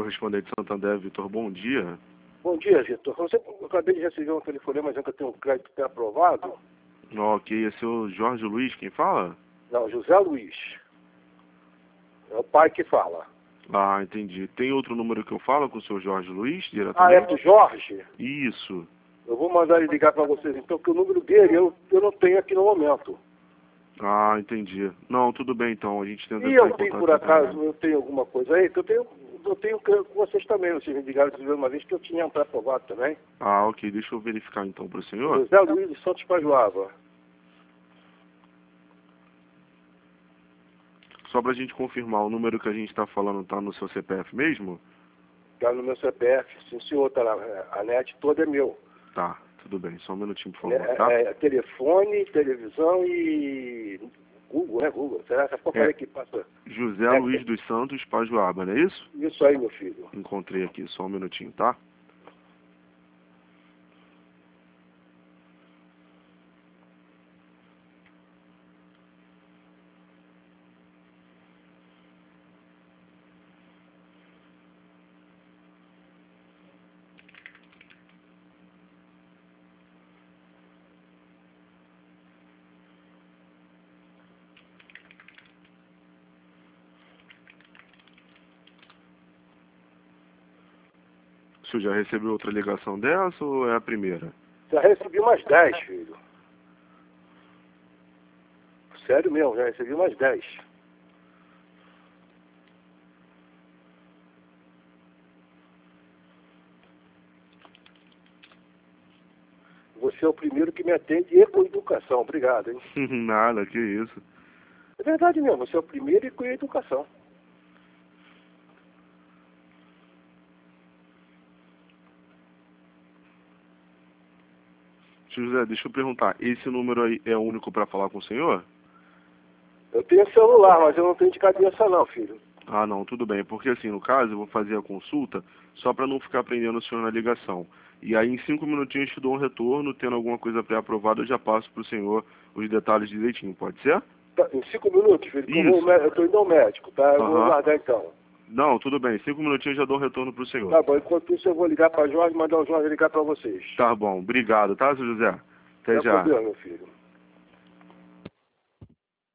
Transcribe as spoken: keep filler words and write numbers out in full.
correspondente Santander, Vitor, bom dia. Bom dia, Vitor. Você, eu acabei de receber um telefonema dizendo que eu tenho um crédito pré-aprovado. Ok, esse é o Jorge Luiz quem fala? Não, José Luiz. É o pai que fala. Ah, entendi. Tem outro número que eu falo com o senhor Jorge Luiz, Ah, diretamente? é pro Jorge? Isso. Eu vou mandar ele ligar para vocês então, porque o número dele eu, eu não tenho aqui no momento. Ah, entendi. Não, tudo bem então, a gente tenta E entrar em eu tenho, contato por com acaso, ele. eu tenho alguma coisa aí, que eu tenho, eu tenho com vocês também. Vocês me ligaram uma vez que eu tinha um pré-aprovado também. Ah, ok, deixa eu verificar então para o senhor. José Luiz de Santos Pajuava. Só para a gente confirmar, o número que a gente está falando está no seu C P F mesmo? Está no meu C P F, sim senhor, tá lá, a net toda é meu. Tá, tudo bem, só um minutinho, por favor, É, tá? é, telefone, televisão e Google, né, Google? Será essa porcaria É. que passa? José É, Luiz dos Santos Pajuaba, não é isso? Isso aí, meu filho. Encontrei aqui, só um minutinho, tá? O senhor já recebeu outra ligação dessa ou é a primeira? Já recebi umas dez, filho. Sério mesmo, já recebi umas dez. Você é o primeiro que me atende e com educação. Obrigado, hein? Nada, que isso. É verdade mesmo, você é o primeiro e com educação. José, deixa eu perguntar, esse número aí é o único para falar com o senhor? Eu tenho celular, mas eu não tenho de cabeça não, filho. Ah, não, tudo bem, porque assim, no caso, eu vou fazer a consulta só para não ficar prendendo o senhor na ligação. E aí, em cinco minutinhos, eu te dou um retorno, tendo alguma coisa pré-aprovada, eu já passo para o senhor os detalhes direitinho, pode ser? Tá, em cinco minutos, filho, que eu vou, Isso. eu tô indo ao médico, tá? Eu vou Aham. guardar então. Não, tudo bem, cinco minutinhos eu já dou um retorno para o senhor. Tá bom, enquanto isso eu vou ligar para Jorge e mandar o Jorge ligar para vocês. Tá bom, obrigado, tá, seu José? Até Não é já. problema, meu filho.